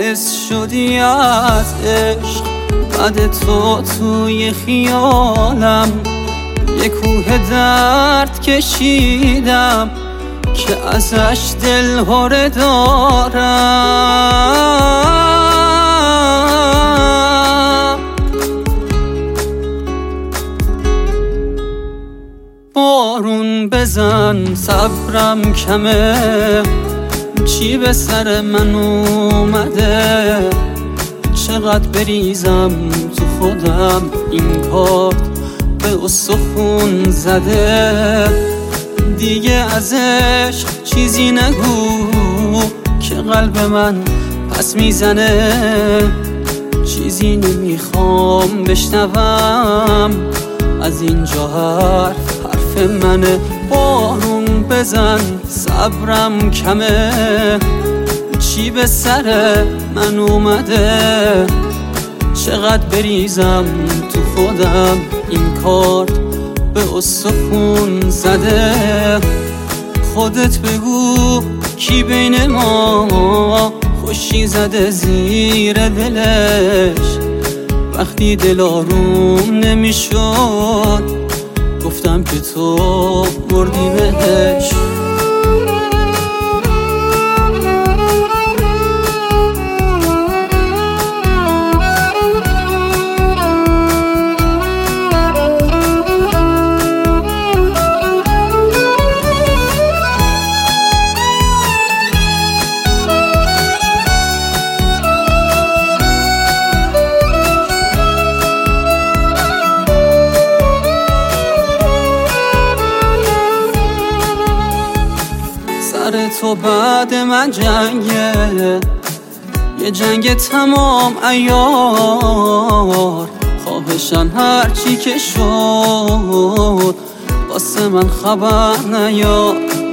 باعث شدی از عشق بعد تو توی خیالم یه کوه درد کشیدم که ازش دلهره دارم. بارون بزن صبرم کمه، چی به سر من اومده، چقدر بریزم تو خودم این کارت به استخون زده. دیگه از عشق چیزی نگو که قلب من پس میزنه، چیزی نمیخوام بشنوم از اینجا حرف منه. بارون بزن صبرم کمه، چی به سر من اومده، چقدر بریزم تو خودم این کارت به استخون زده. خودت بگو کی بین ما خوشی زده زیر دلش، وقتی دل آروم نمیشد گفتم که تو مردی بهش. سر تو بعد من جنگه، یه جنگ تمام عیار، خواهشان هرچی که شد واسه من خبر نیار.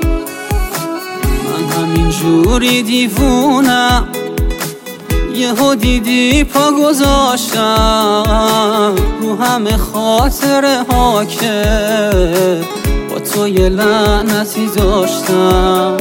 من همین جوری دیوونم، یهو دیدی پا گذاشتم رو همه خاطره ها که با تو یه لعنتی داشتم.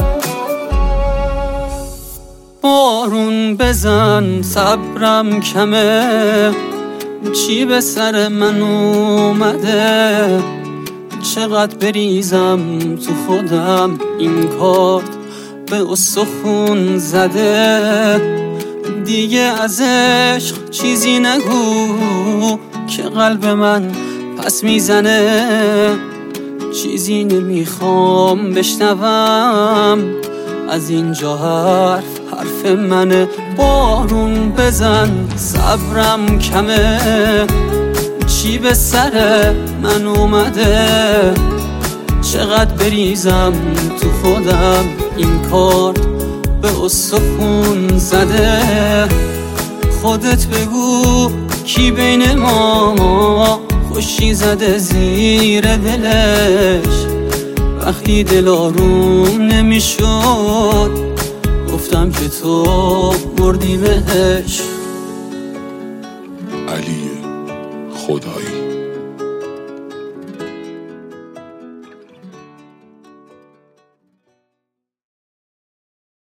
بارون بزن صبرم کمه، چی به سر من اومده، چقدر بریزم تو خودم این کارت به استخون زده. دیگه از عشق چیزی نگو که قلب من پس میزنه، چیزی نمیخوام بشنوم از اینجا حرف منه. بارون بزن صبرم کمه، چی به سر من اومده، چقدر بریزم تو خودم این کارت به استخون زده. خودت بگو کی بین ما خوشی زده زیر دلش، وقتی دل آروم نمیشد گفتم که تو مردی بهش. علی خدایی.